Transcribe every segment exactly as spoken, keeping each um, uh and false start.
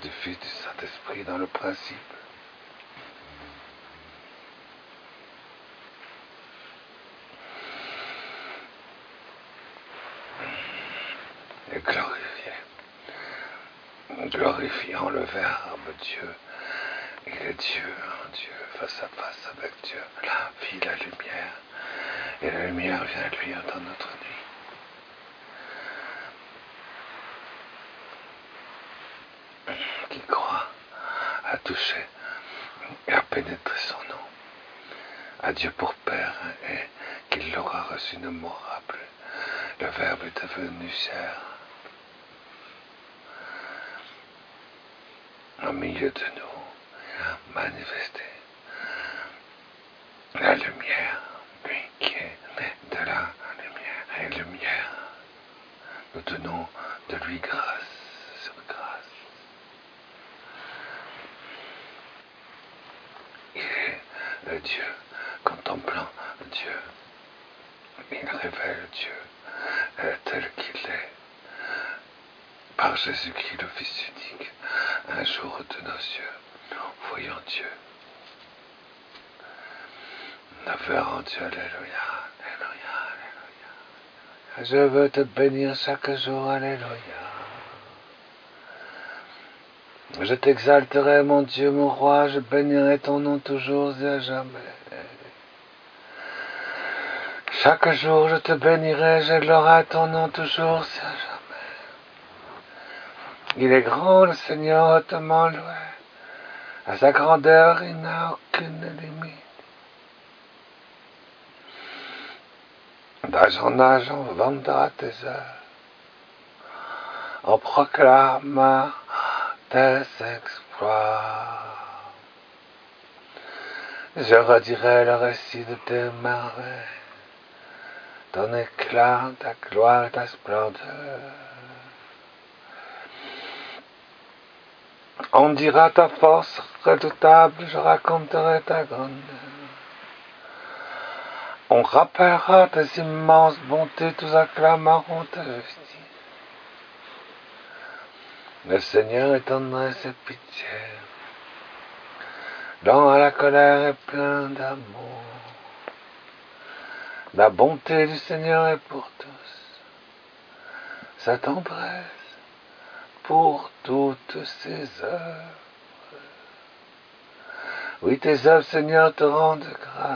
du Fils, du Saint-Esprit dans le principe. Et glorifié, glorifiant le Verbe Dieu. Il est Dieu, hein, Dieu, face à face avec Dieu, la vie, la lumière. Et la lumière vient luire dans notre nuit. Qui croit à toucher et à pénétrer son nom, à Dieu pour Père, et qu'il l'aura reçu ne mourra plus. Le Verbe est devenu chair au milieu de nous, il a manifesté la lumière, lui qui est de la lumière et lumière. Nous donnons de lui grâce sur grâce. Il est le Dieu, contemplant Dieu. Il révèle Dieu tel qu'il est, par Jésus-Christ, le Fils unique, un jour de nos yeux, voyons Dieu. Nous verrons Dieu, alléluia, alléluia, alléluia. Je veux te bénir chaque jour, alléluia. Je t'exalterai, mon Dieu, mon roi, je bénirai ton nom toujours et à jamais. Chaque jour je te bénirai, j'élerai ton nom toujours et à jamais. Il est grand, le Seigneur, hautement loué. À sa grandeur, il n'a aucune limite. D'âge en âge, on vendra tes œuvres. On proclama tes exploits. Je redirai le récit de tes merveilles, ton éclat, ta gloire, ta splendeur. On dira ta force redoutable, je raconterai ta grandeur. On rappellera tes immenses bontés, tous acclameront ta justice. Le Seigneur est tendresse et pitié, lent à la colère et plein d'amour. La bonté du Seigneur est pour tous, sa tendresse pour toutes ses œuvres. Oui, tes œuvres, Seigneur, te rendent grâce.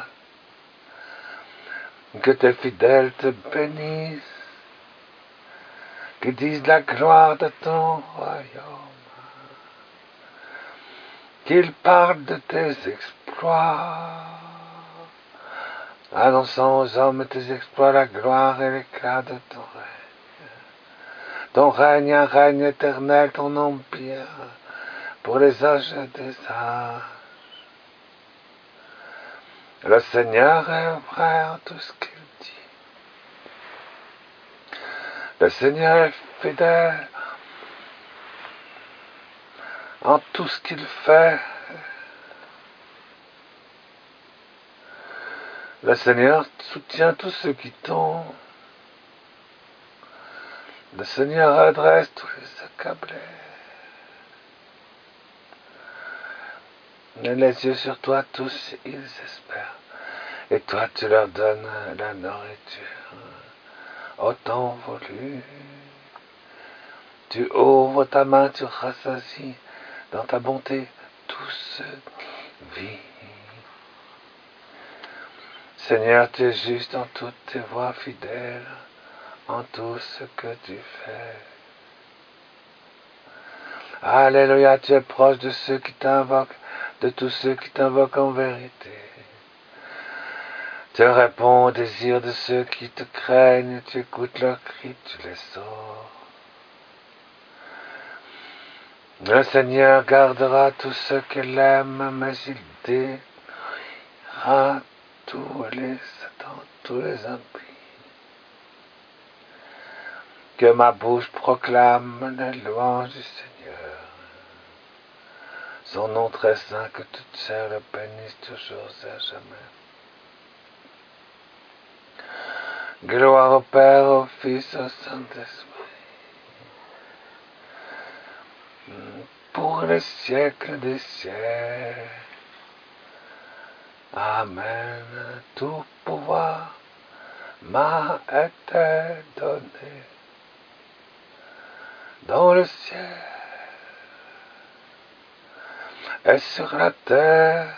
Que tes fidèles te bénissent, qu'ils disent la gloire de ton royaume, qu'ils parlent de tes exploits, annonçant aux hommes tes exploits, la gloire et l'éclat de ton règne. Ton règne, un règne éternel, ton empire, pour les âges des âges. Le Seigneur est vrai en tout ce qu'il dit. Le Seigneur est fidèle en tout ce qu'il fait. Le Seigneur soutient tous ceux qui tombent. Le Seigneur adresse tous les accablés. Les yeux sur toi, tous ils espèrent. Et toi, tu leur donnes la nourriture au temps voulu. Tu ouvres ta main, tu rassasies dans ta bonté tous vivent. Seigneur, tu es juste en toutes tes voies, fidèle en tout ce que tu fais. Alléluia, tu es proche de ceux qui t'invoquent, de tous ceux qui t'invoquent en vérité. Tu réponds aux désirs de ceux qui te craignent, tu écoutes leurs cris, tu les sauves. Le Seigneur gardera tous ceux qu'il aime, mais il détruira tous les Satan, tous les impies. Que ma bouche proclame les louanges du Seigneur. Son nom très saint, que toute chair le bénisse toujours et à jamais. Gloire au Père, au Fils, au Saint-Esprit. pour le siècle des siècles. Amen. Tout pouvoir m'a été donné dans le ciel et sur la terre.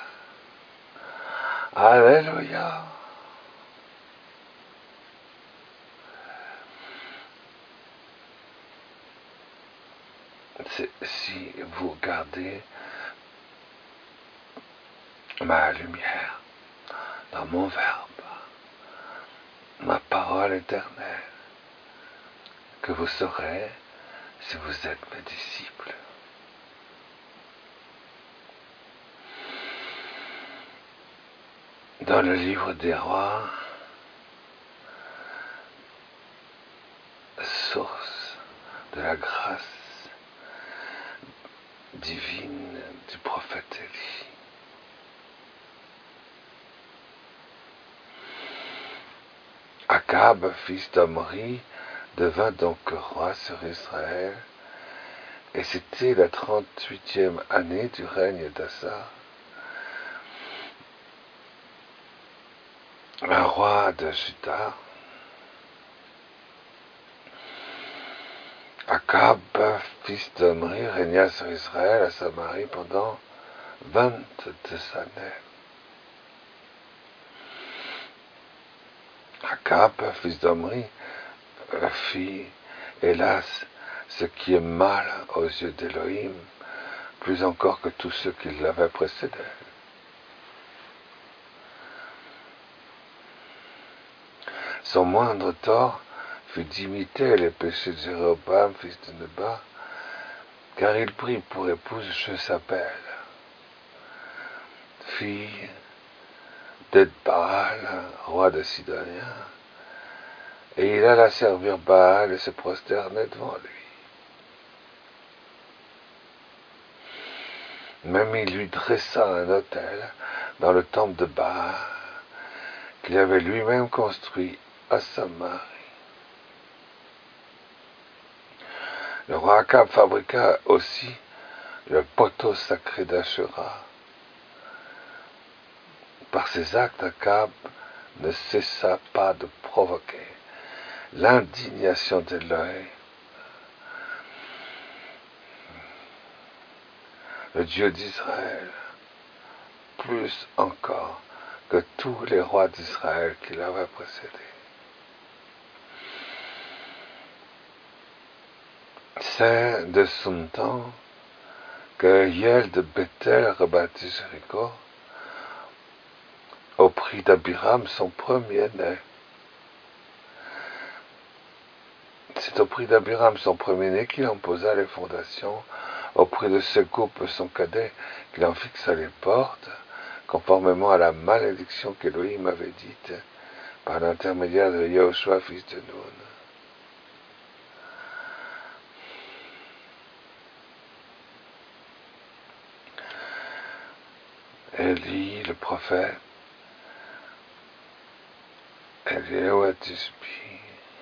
Alléluia. Si vous gardez ma lumière dans mon verbe, ma parole éternelle, que vous saurez si vous êtes mes disciples. Dans le livre des rois, source de la grâce divine du prophète Élie, Akab, fils d'Omri, devint donc roi sur Israël, et c'était la trente-huitième année du règne d'Asa, un roi de Juda. Akab, fils d'Omri, régna sur Israël à Samarie pendant vingt-deux années. Akab, fils d'Omri, fit, hélas, ce qui est mal aux yeux d'Élohim, plus encore que tous ceux qui l'avaient précédé. Son moindre tort fut d'imiter les péchés de Jéroboam, fils de Nebat, car il prit pour épouse Jézabel, fille d'Ed-Baal, roi de Sidonia, et il alla servir Baal et se prosterner devant lui. Même il lui dressa un autel dans le temple de Baal, qu'il avait lui-même construit à Samarie. Le roi Akab fabriqua aussi le poteau sacré d'Ashura. Par ses actes, Akab ne cessa pas de provoquer l'indignation d'Élohim, le Dieu d'Israël, plus encore que tous les rois d'Israël qui l'avaient précédé. C'est de son temps que Yael de Bethel rebâtit Jéricho au prix d'Abiram, son premier-né. C'est au prix d'Abiram, son premier-né, qu'il en posa les fondations, au prix de Segup, son cadet, qu'il en fixa les portes, conformément à la malédiction qu'Élohim avait dite par l'intermédiaire de Yahushua, fils de Nun. Élie, le prophète, Eliaou à Tisbi,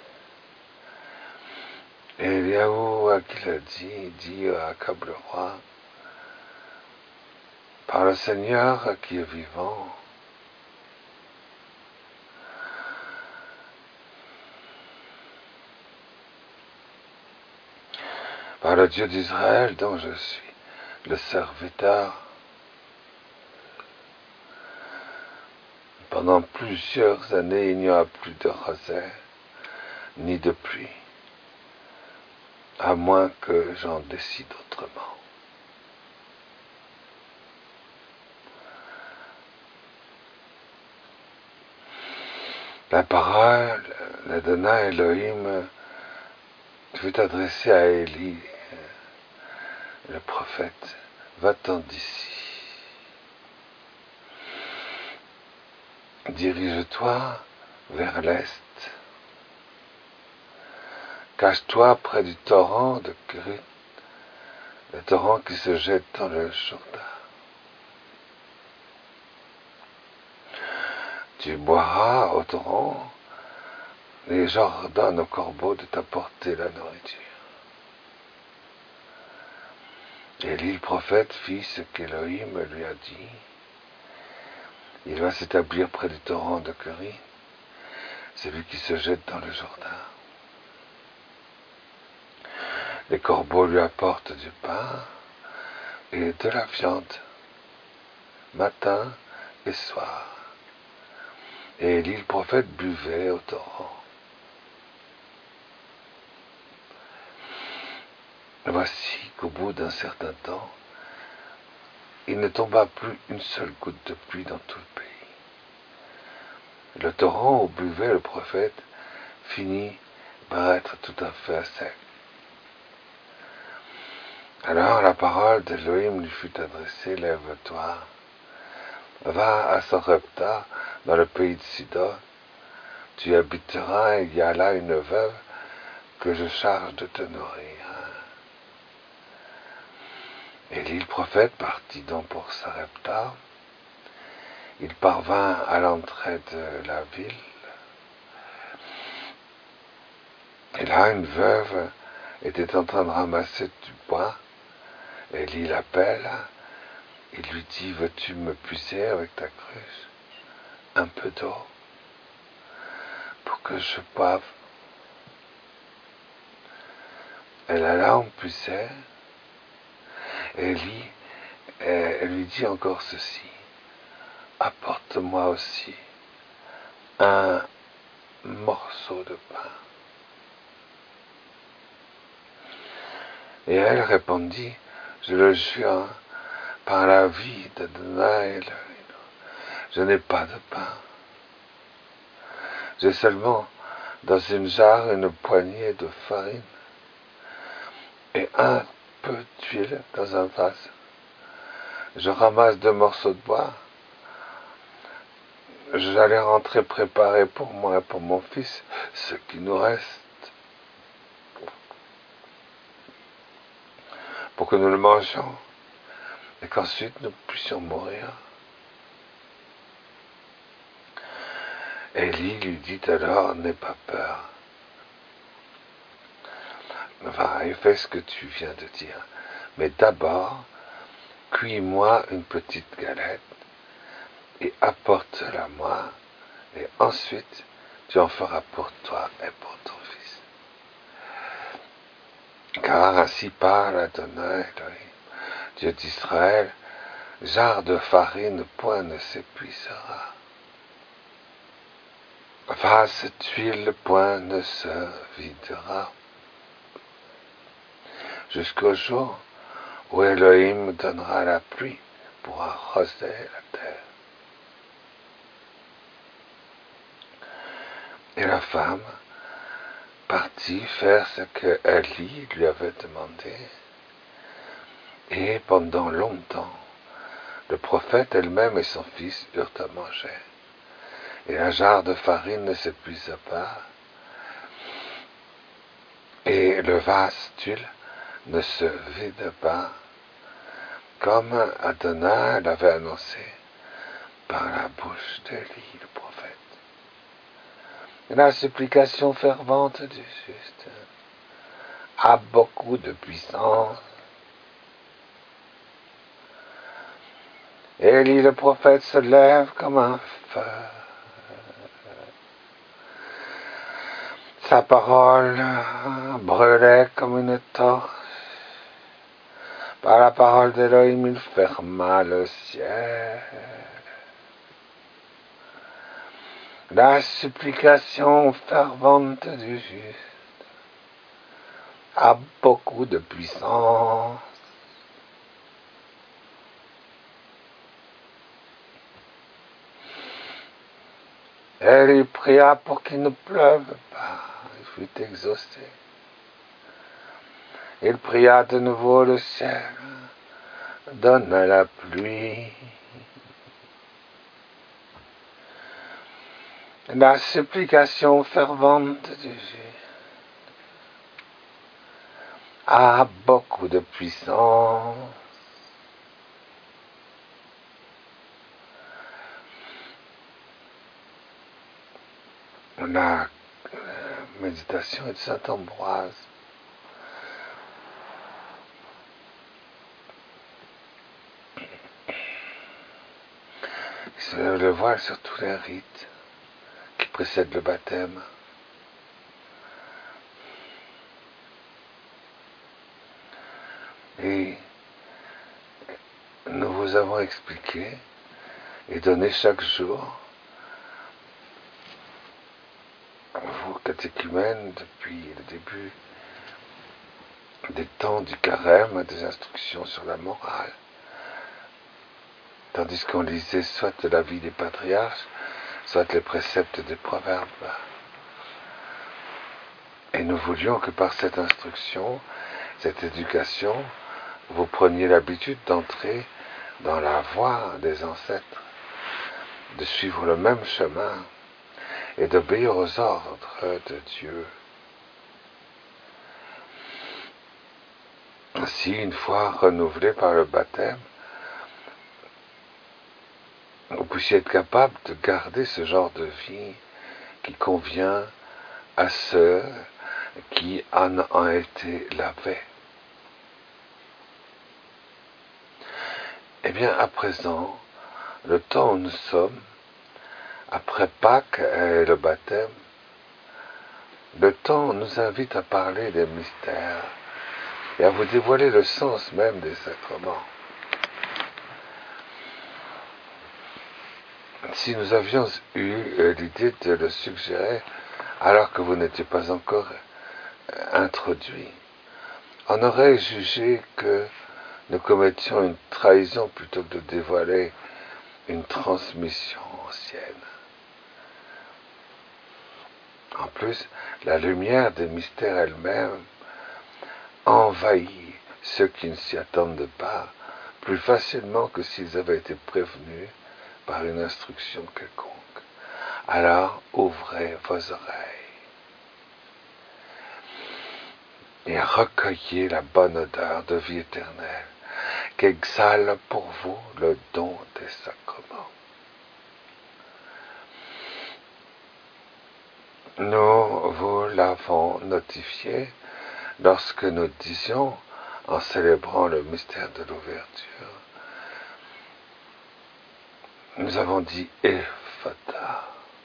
Eliaou à qui l'a dit, dit à Akab le roi, par le Seigneur qui est vivant, par le Dieu d'Israël dont je suis le serviteur, pendant plusieurs années il n'y aura plus de rosée ni de pluie, à moins que j'en décide autrement. La parole, la donna Elohim, fut adressée à Élie, le prophète, va-t'en d'ici. Dirige-toi vers l'est. Cache-toi près du torrent de Kérit, le torrent qui se jette dans le Jourdain. Tu boiras au torrent, et j'ordonne au corbeau de t'apporter la nourriture. Et Élie le prophète fit ce qu'Élohim lui a dit. Il va s'établir près du torrent de Kérit, celui qui se jette dans le Jourdain. Les corbeaux lui apportent du pain et de la viande, matin et soir. Et Élie le prophète buvait au torrent. Voici qu'au bout d'un certain temps, il ne tomba plus une seule goutte de pluie dans tout le pays. Le torrent où buvait le prophète finit par être tout à fait à sec. Alors la parole d'Élohim lui fut adressée, lève-toi, va à Sarepta, dans le pays de Sidon, tu y habiteras et il y a là une veuve que je charge de te nourrir. Élie le prophète partit donc pour Sarepta. Il parvint à l'entrée de la ville. Et là, une veuve était en train de ramasser du bois. Élie l'appelle. Il lui dit, veux-tu me puiser avec ta cruche un peu d'eau pour que je boive? Elle alla en puiser. Élie elle lui dit encore ceci, apporte-moi aussi un morceau de pain. Et elle répondit, je le jure par la vie d'Adonai, je n'ai pas de pain. J'ai seulement dans une jarre une poignée de farine et un peu d'huile dans un vase. Je ramasse deux morceaux de bois. J'allais rentrer préparer pour moi et pour mon fils ce qui nous reste pour que nous le mangions et qu'ensuite nous puissions mourir. Élie lui dit alors, n'aie pas peur. Va et fais ce que tu viens de dire. Mais d'abord, cuis-moi une petite galette et apporte-la moi, et ensuite tu en feras pour toi et pour ton fils. Car ainsi parle Adonai, Dieu d'Israël, jarre de farine point ne s'épuisera. Vase d'huile point ne se videra. Jusqu'au jour où Elohim donnera la pluie pour arroser la terre. Et la femme partit faire ce que Élie lui avait demandé. Et pendant longtemps, le prophète elle-même et son fils eurent à manger. Et la jarre de farine ne s'épuisa pas. Et le vase d'huile ne se vide pas, comme Adonai l'avait annoncé par la bouche d'Élie, le prophète. Et la supplication fervente du juste a beaucoup de puissance. Élie, le prophète, se lève comme un feu. Sa parole brûlait comme une torche. Par la parole d'Élohim, il ferma le ciel. La supplication fervente du juste a beaucoup de puissance. Elle pria pour qu'il ne pleuve pas. Il fut exaucé. Il pria de nouveau le ciel. Donne la pluie. La supplication fervente du juste a beaucoup de puissance. La méditation de saint Ambroise. se lève le voile sur tous les rites qui précèdent le baptême. Et nous vous avons expliqué et donné chaque jour, vous catéchumènes, depuis le début des temps du carême, des instructions sur la morale, tandis qu'on lisait soit la vie des patriarches, soit les préceptes des proverbes. Et nous voulions que par cette instruction, cette éducation, vous preniez l'habitude d'entrer dans la voie des ancêtres, de suivre le même chemin et d'obéir aux ordres de Dieu. Ainsi, une fois renouvelé par le baptême, vous puissiez être capable de garder ce genre de vie qui convient à ceux qui en ont été lavés. Eh bien, à présent, le temps où nous sommes, après Pâques et le baptême, le temps nous invite à parler des mystères et à vous dévoiler le sens même des sacrements. Si nous avions eu l'idée de le suggérer alors que vous n'étiez pas encore introduit, on aurait jugé que nous commettions une trahison plutôt que de dévoiler une transmission ancienne. En plus, la lumière des mystères elle-même envahit ceux qui ne s'y attendent pas plus facilement que s'ils avaient été prévenus par une instruction quelconque. Alors, ouvrez vos oreilles et recueillez la bonne odeur de vie éternelle qu'exhale pour vous le don des sacrements. Nous vous l'avons notifié lorsque nous disions, en célébrant le mystère de l'ouverture, nous avons dit Ephata.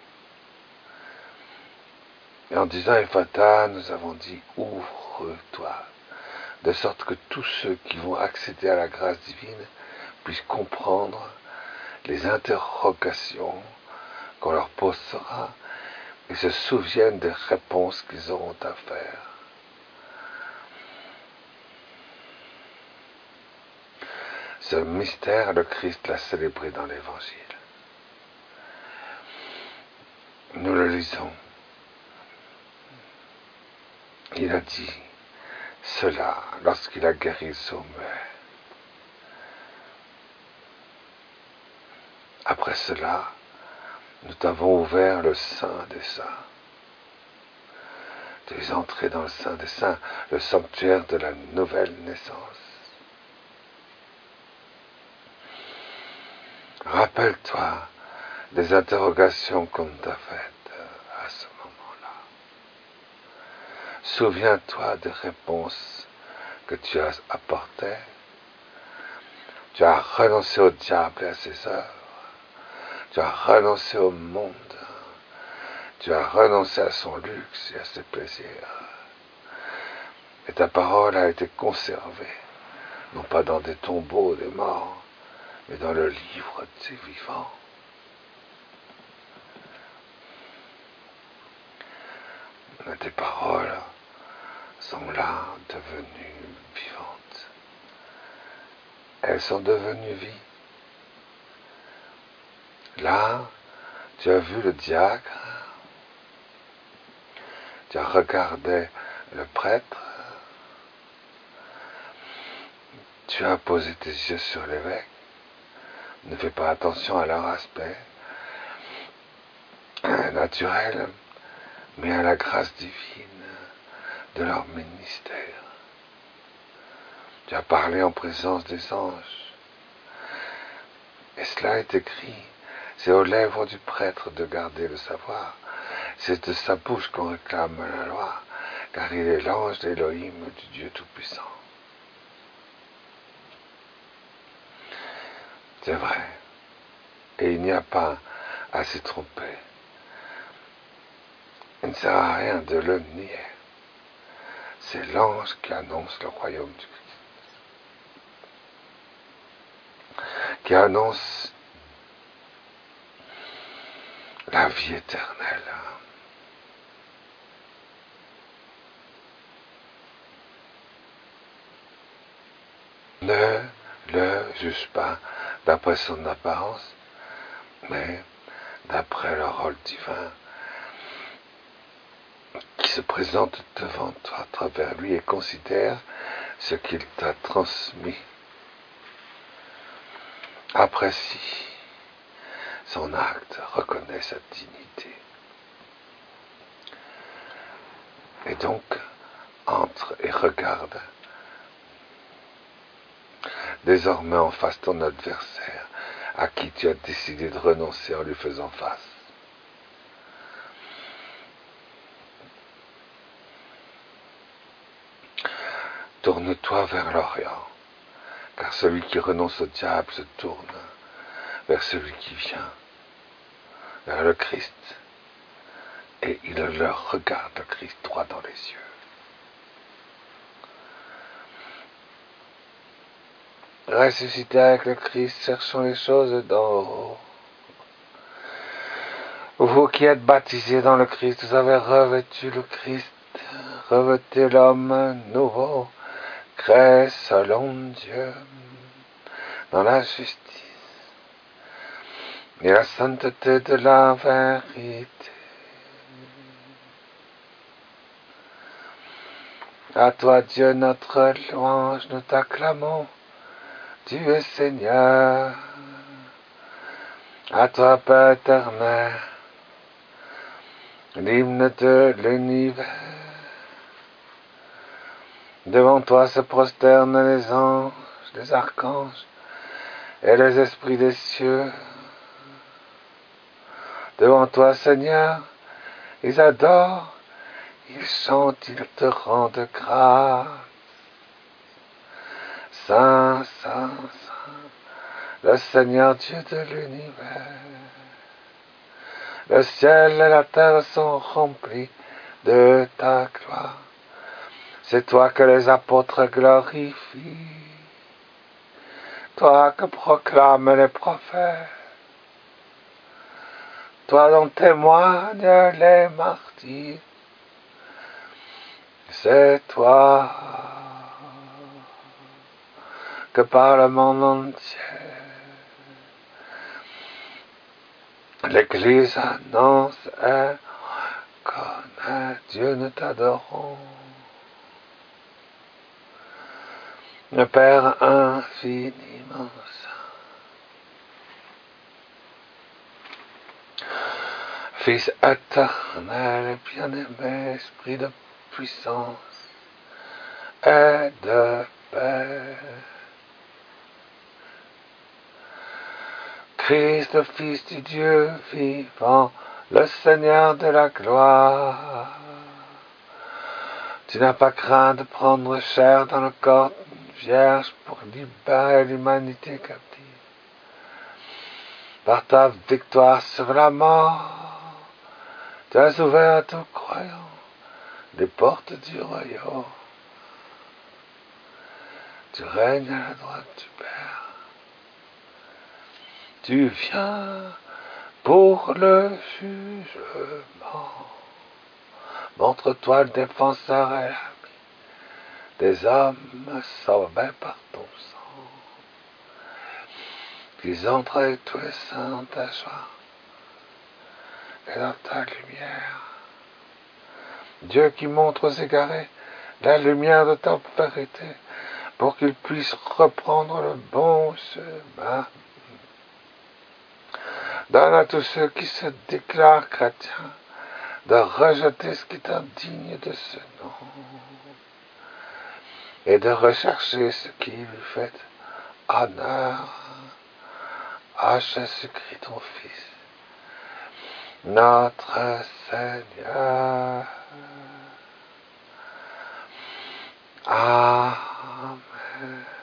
Et en disant Ephata, nous avons dit ouvre-toi, de sorte que tous ceux qui vont accéder à la grâce divine puissent comprendre les interrogations qu'on leur posera et se souviennent des réponses qu'ils auront à faire. Ce mystère, le Christ l'a célébré dans l'Évangile. Nous le lisons. Il a dit cela lorsqu'il a guéri le sourd muet. Après cela, nous t'avons ouvert le Saint des Saints. Tu es entré dans le Saint des Saints, le sanctuaire de la nouvelle naissance. Rappelle-toi des interrogations qu'on t'a faites à ce moment-là. Souviens-toi des réponses que tu as apportées. Tu as renoncé au diable et à ses œuvres. Tu as renoncé au monde. Tu as renoncé à son luxe et à ses plaisirs. Et ta parole a été conservée, non pas dans des tombeaux des morts, mais dans le livre des vivants. Tes paroles sont là, devenues vivantes. Elles sont devenues vie. Là, tu as vu le diacre, tu as regardé le prêtre, tu as posé tes yeux sur l'évêque. Ne fais pas attention à leur aspect naturel, mais à la grâce divine de leur ministère. Tu as parlé en présence des anges. Et cela est écrit. C'est aux lèvres du prêtre de garder le savoir. C'est de sa bouche qu'on réclame la loi, car il est l'ange d'Élohim, du Dieu Tout-Puissant. C'est vrai. Et il n'y a pas à s'y tromper. Il ne sert à rien de le nier. C'est l'ange qui annonce le royaume du Christ, qui annonce la vie éternelle. Ne le juge pas d'après son apparence, mais d'après le rôle divin qui se présente devant toi à travers lui et considère ce qu'il t'a transmis. Apprécie son acte, reconnais sa dignité. Et donc, entre et regarde désormais en face ton adversaire, à qui tu as décidé de renoncer en lui faisant face. Tourne-toi vers l'Orient, car celui qui renonce au diable se tourne vers celui qui vient, vers le Christ, et il leur regarde le Christ droit dans les yeux. Ressuscité avec le Christ, cherchons les choses d'en haut. Vous qui êtes baptisés dans le Christ, vous avez revêtu le Christ, revêtez l'homme nouveau, créé selon Dieu, dans la justice et la sainteté de la vérité. À toi, Dieu, notre louange, nous t'acclamons. Tu es Seigneur, à toi, Père éternel, l'hymne de l'univers. Devant toi se prosternent les anges, les archanges et les esprits des cieux. Devant toi, Seigneur, ils adorent, ils chantent, ils te rendent grâce. Saint, Saint, Saint, le Seigneur Dieu de l'univers. Le ciel et la terre sont remplis de ta gloire. C'est toi que les apôtres glorifient, toi que proclament les prophètes, toi dont témoignent les martyrs. C'est toi que par le monde entier l'Église annonce et connaît. Dieu, nous t'adorons. Le Père infiniment saint, Fils éternel et bien-aimé, Esprit de puissance et de paix, Christ, le Fils du Dieu vivant, le Seigneur de la gloire. Tu n'as pas craint de prendre chair dans le corps vierge pour libérer l'humanité captive. Par ta victoire sur la mort, tu as ouvert à tout croyant les portes du royaume. Tu règnes à la droite du Père. Tu viens pour le jugement. Montre-toi le défenseur et l'ami des hommes sauvés par ton sang. Qu'ils entrent avec tous les saints dans ta joie et dans ta lumière. Dieu qui montre aux égarés la lumière de ta vérité pour qu'ils puissent reprendre le bon chemin. Donne à tous ceux qui se déclarent chrétiens de rejeter ce qui est indigne de ce nom et de rechercher ce qui lui fait honneur à Jésus-Christ ton Fils, notre Seigneur. Amen.